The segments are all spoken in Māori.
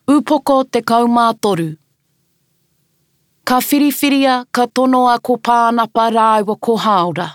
Upoko te kaumātoru. Ka whiriwhiria ka tonoa ko pānapa rāua ko haora.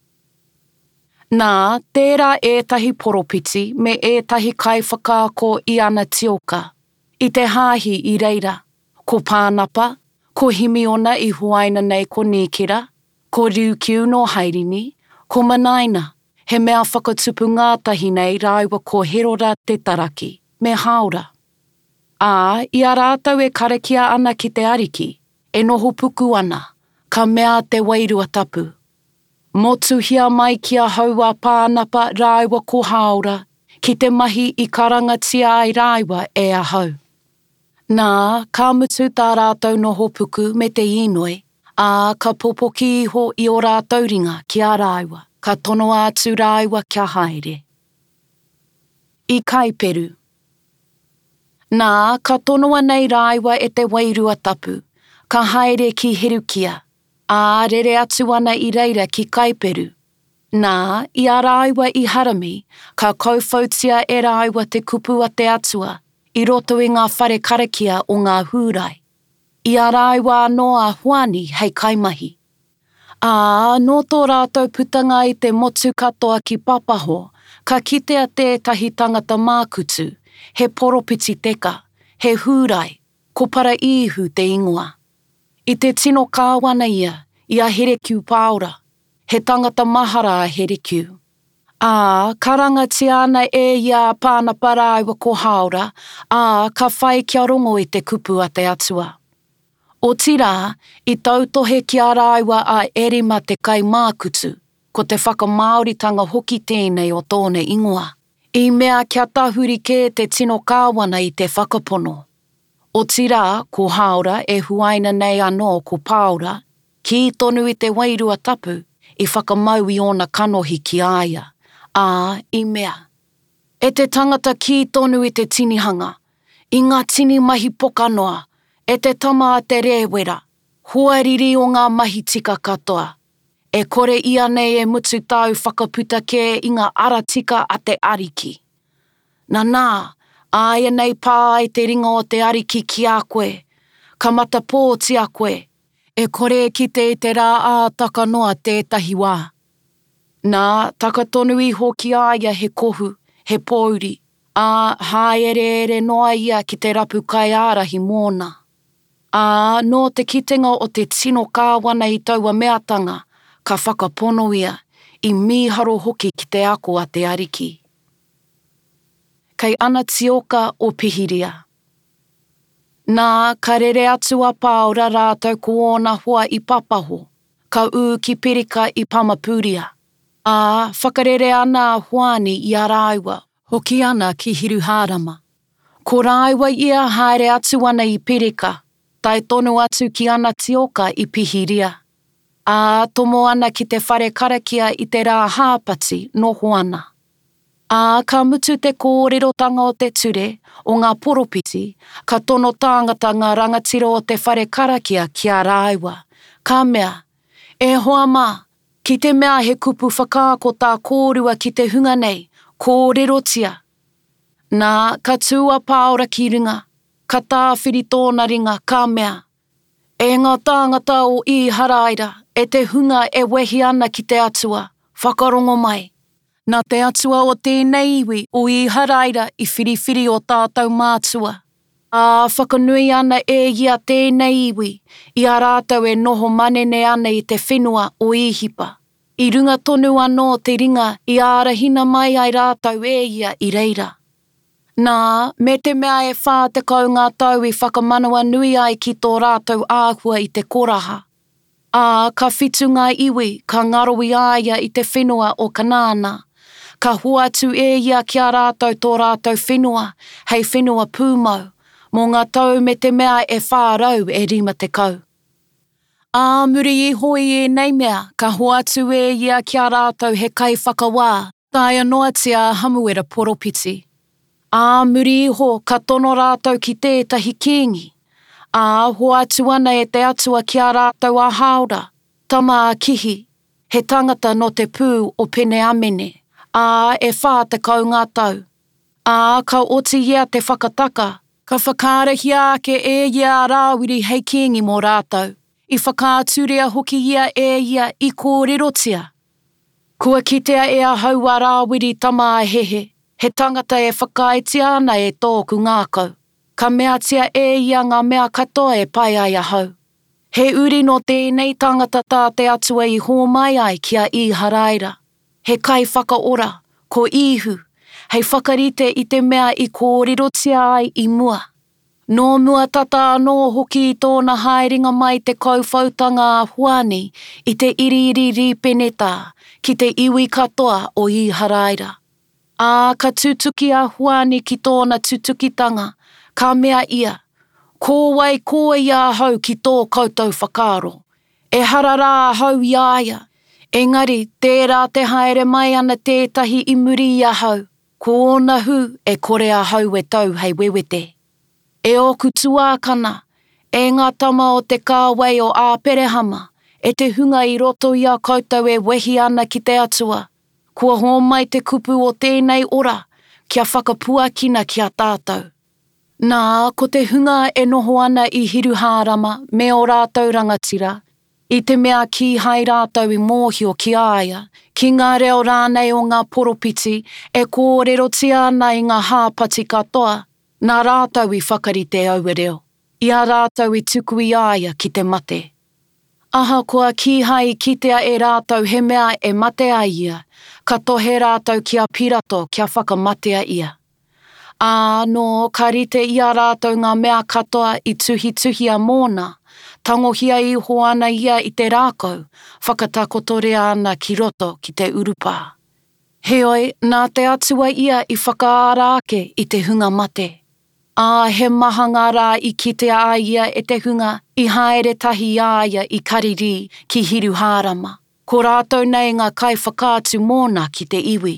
Nā, tērā ētahi poropiti me ētahi kaiwhakaako i ana tioka. I te hāhi i reira, ko pānapa, ko himiona i huaina nei ko Nīkira, ko Ryukyu no Hairini, ko Manaina, he mea whakatupu ngātahi nei rāua ko Herora te Taraki, me haora. Ā, ia rātau e karakia ana ki te ariki, e noho puku ana, ka mea te wairua tapu. Motu hia mai kia haua pānapa rāua ko haora, ki te mahi i karangatia ai rāua e ahau. Nā, ka mutu tā rātou noho puku me te inoi, ā ka popoki iho i o rātou ringa ki a rāua, ka tono atu rāua kia haere. I Kaiperu. Nā, ka tonoa nei rāua e te wairua tapu, ka haere ki Herukia, ā rere atu ana i reira ki Kaiperu. Nā, i a rāua i Harami, ka kaufautia e rāua te kupu a te atua, i roto i ngā whare karakia o ngā hūrai. I a rāua anō a Huani hei Kaimahi. Ā, no tō rātou putanga i te motu katoa ki Papaho, ka kitea tētahi tangata mākutu, he poropiti teka, he hūrai, ko para ihu te ingoa. I te tino kāwana ia, i a Herekū Pāora, he tangata mahara a Herekū. Ā, ka rangatia ana e ia pānapa rāua ko haora, ā, ka whai kia rongo i te kupu a te atua. O tira, i tautohe ki a rāua a Erima te kai mākutu, ko te whakamāoritanga hoki tēnei o tōne ingoa. I mea kia tahuri ke te tino kāwana i te whakapono. O tira, ko haora e huaina nei anō ko Pāora, ki tonu i te wairua tapu, i whakamau i ona kanohi ki aia. Ā, i mea. E te tangata ki tonu i te tinihanga, i ngā tini mahi pokanoa, e te tama a te rewera, huariri o ngā mahi tika katoa. E kore ia nei e mutu tau whakaputa ke i ngā ara tika a te ariki. Nā, aia nei pā i te ringa o te ariki ki a koe, ka mata pōti a koe, e kore ki te i te rā ātaka noa tētahi wā. Nā, takatonu iho ki aia he kohu, he pōuri, ā, haere noa ia ki te rapu kai ārahi mōna. Ā, no te kitenga o te tino kāwana i taua meatanga, ka whakapono ia, i mīharo hoki ki te ako a te ariki. Kei ana tioka o pihiria. Nā, ka rere atu a Pāora rātou ko ona hoa i Papaho, ka ū ki Pirika i Pamapuria. Ā, whakarere ana a Huani i a rāua, hoki ana ki Hiruhārama. Ko rāua ia haere atu ana i Pirika, tai tonu atu ki ana tioka i pihiria. Ā, tomo ana ki te whare karakia i te rā hāpati noho ana. Ā, ka mutu te kōrerotanga o te ture, o ngā poropiti, ka tono tāngata ngā rangatiro o te whare karakia ki a rāua. Ka mea, e hoa mā, ki te mea he kupu whakaako tā kōrua ki te hunga nei, kōrerotia. Nā, ka tūa Pāora ki ringa, ka tāwhiri tōna ringa, ka mea. E ngā tāngata o i haraira, e te hunga e wehi ana ki te atua, whakarongo mai. Nā te atua o tēnei iwi o i haraira i whiriwhiri o tātou mātua. Ā, whakanui ana e ia tēnei iwi, i a rātou e noho manene ana i te whenua o ihipa. I runga tonu anō te ringa i ārahina mai ai rātou e ia i reira. Nā, me te mea e whā te kau ngā tau i whakamanawa nui ai ki tō rātou āhua i te koraha. Ā, ka whitu ngā iwi, ka ngarowi aia i te whenua o Kanāna. Ka huatu e ia ki a rātou tō rātou whenua, hei whenua pūmau, mō ngā tau me te mea e whārau e rima te kau. Ā, muri i hoi e nei mea, ka huatu e ia ki a rātou he kai whakawā, tai anoatia hamuera poropiti. Ā, muri iho, ka tono rātou ki tētahi kīngi. Ā, hoatu ana e te atua ki a rātou a haora, tama a kihi, he tangata no te pū o pene amene. Ā, e whā te kau ngā tau. Ā, ka oti ia te whakataka, Ka whakarahi ake e ia rāwiri hei kingi mō rātou. I whakāturea hoki ia e ia I kōrerotia. Kua kitea e a haua rāwiri tama a hehe. He tangata e whakaitia ana e tōku ngākau. Ka mea tia e ia ngā mea katoa e pai ai a hau. He uri no tēnei tangata tāte atua I hōmai ai kia I haraira. He kai whakaora, ko ihu. Hei whakarite I te mea I kōrerotia ai I mua. Nō mua tata anō hoki I tōna haerenga mai te kauwhautanga a Huani I te iriiri ripeneta ki te iwi katoa o I haraira. Ka tutuki a Huani ki tōna tutukitanga, ka mea ia. Ko wai ko ia hau ki tō koutou whakaaro. E harara hau iaia. Engari, tērā te haere mai ana tētahi I muri ia hau. Ko ona hu e kore a hau e tau hei wewete. E oku tuākana, e ngā tama o te kāwei o Āperehama, e te hunga I roto ia koutou e wehi ana ki te atua. Kua hōmai te kupu o tēnei ora, kia whakapuakina kia tātou. Nā, ko te hunga e noho ana I hiruhārama me o rātou rangatira, I te mea ki hai rātou I mōhio ki aia, ki ngā reo rānei o ngā poropiti, e kōrerotia ana I ngā hāpati katoa, nā rātou I whakarite au e reo. Ia rātou I tuku I aia ki te mate. Aha kua ki hai kitea e rātou he mea e matea ia, ka tohe rātou kia pirato kia whakamatea ia. No, ka rite ia rātou ngā mea katoa I tuhi-tuhia mōna, tangohia I hoana ia I te rākau, whakatakotorea ana ki roto ki te urupa. Heoi, nā te atua ia I whakaarake I te hunga mate. He mahanga rā I kitea a ia e te hunga I haere tahi aia I kariri ki hiruhārama. Ko rātou nei ngā kai whakātu mōna ki te iwi.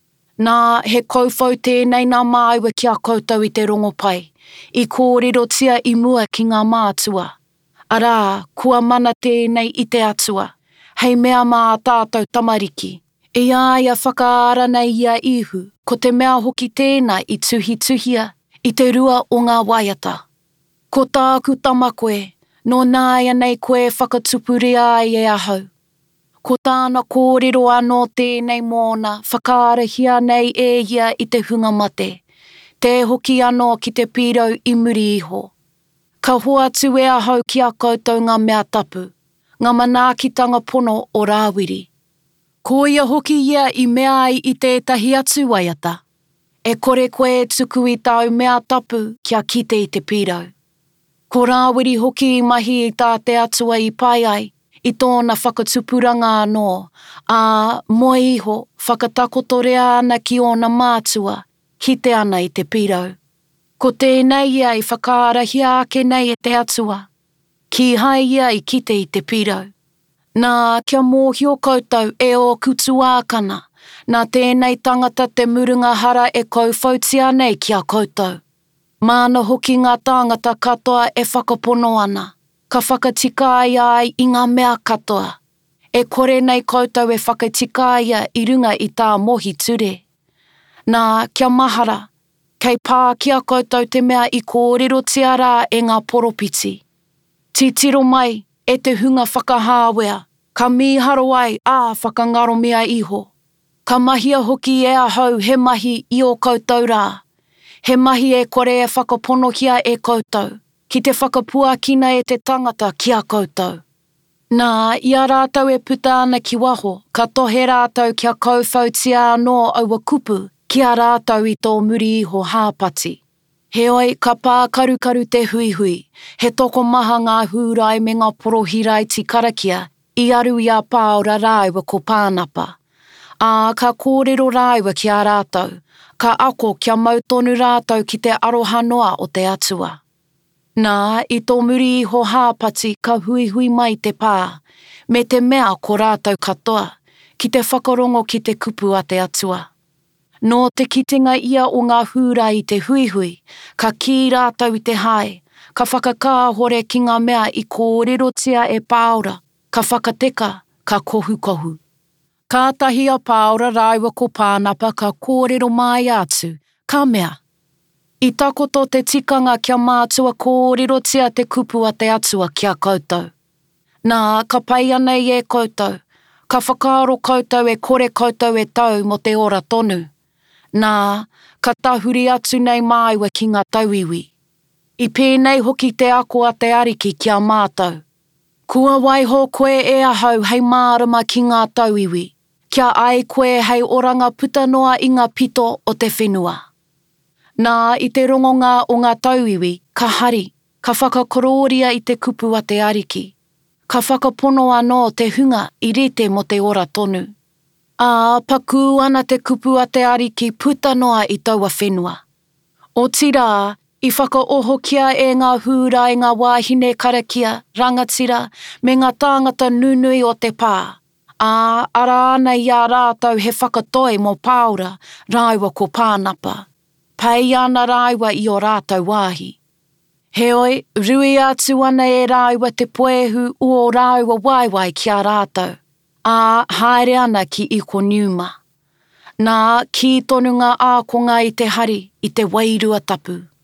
Nā, he kouwhau tēnei ngā māua kia koutou I te rongopai, I kōrerotia I mua ki ngā mātua. Arā, kua mana tēnei I te atua, hei mea mā tātou tamariki. I aia whakaara nei ia ihu, ko te mea hoki tēnā I tuhi-tuhia, I te rua o ngā waiata. Ko tāku tamakoe, no nāia nei koe whakatupurea ai e ahau. Ko tāna kōrero anō tēnei mōna, whakaarahia nei e ia I te hunga mate. Te hoki anō ki te pirau I muri iho. Ka hoatu e ahau ki a koutou ngā mea tapu, ngā manaakitanga pono o rāwiri. Ko ia hoki ia I mea ai I tētahi atu waiata. E kore koe tuku I tau mea tapu kia kite I te pirau. Ko rāwiri hoki I mahi I tā te atua I pai ai, I tōna whakatupuranga anō, moe iho whakatakotorea ana ki ona mātua, hite ana I te pirau. Ko tēnei ia I whakaarahia ake nei e te atua. Ki hai ia I kite I te pirau. Nā, kia mōhio koutou e o kutuākana, nā tēnei tangata te murunga hara e kauwhautia nei kia koutou. Māna hoki ngā tāngata katoa e whakapono ana. Ka whakatika ai I ngā mea katoa. E kore nei koutou e whakatika ia I runga I tā mohi ture. Nā, kia mahara, kei pā kia koutou te mea I kōrerotia rā e ngā poropiti. Titiro mai e te hunga whakahāwea, ka mīharo ai whakangaro mea iho. Ka mahia hoki e ahau he mahi I o koutou rā. He mahi e kore e whakaponohia e koutou. Ki te whakapuakina e te tangata kia koutou. Nā, ia rātou e puta ana ki waho, ka tohe rātou kia kauwhautia anō aua kupu, kia rātou I tō muri iho hāpati. Heoi, ka pā karukaru te huihui, he toko maha ngā hūrai me ngā porohirai ti karakia, I aru I a pāora rāua ko pānapa. Ka kōrero rāua ki a rātou, ka ako kia mautonu rātou ki te aroha noa o te atua. Nā, I tō muri iho hāpati ka huihui mai te pā, me te mea ko rātou katoa, ki te whakarongo ki te kupu a te atua. Nō te kitenga ia o ngā hūra I te huihui, ka ki rātou I te hae, ka whakakāhore ki ngā mea I kōrerotia e pāora, ka whakateka, ka kohu-kohu. Kātahi a pāora rāua ko pānapa ka kōrero mai atu, ka mea. I takoto te tikanga kia mātua kōrirotia te kupu a te atua kia koutou. Nā, ka pai ana i e koutou. Ka whakaaro koutou e kore koutou e tau mo te ora tonu. Nā, ka tahuri atu nei māua ki ngā tauiwi. I pēnei hoki te ako a te ariki kia mātou. Kua waiho koe e ahau hei mārama ki ngā tauiwi. Kia ai koe hei oranga putanoa i ngā pito o te whenua. Nā, i te rongonga o ngā tauiwi, ka hari, ka whakakorōria i te kupu a te ariki. Ka whakapono anō te hunga i rete mo te ora tonu. Pakū ana te kupu a te ariki putanoa i taua whenua. O tira, i whakaohokia e ngā hūra i ngā wāhine karakia, rangatira, me ngā tāngata nunui o te pā. Ara ana i a rātou he whakatoi mō Pāora, rāua ko pānapa. Pai ana rāua i o rātou wāhi. Heoi, rui atu ana e rāua te poehu o rāua waiwai ki a rātou. Haere ana ki iko niuma. Nā, ki tonu ngā ākonga i te hari, i te wairua tapu.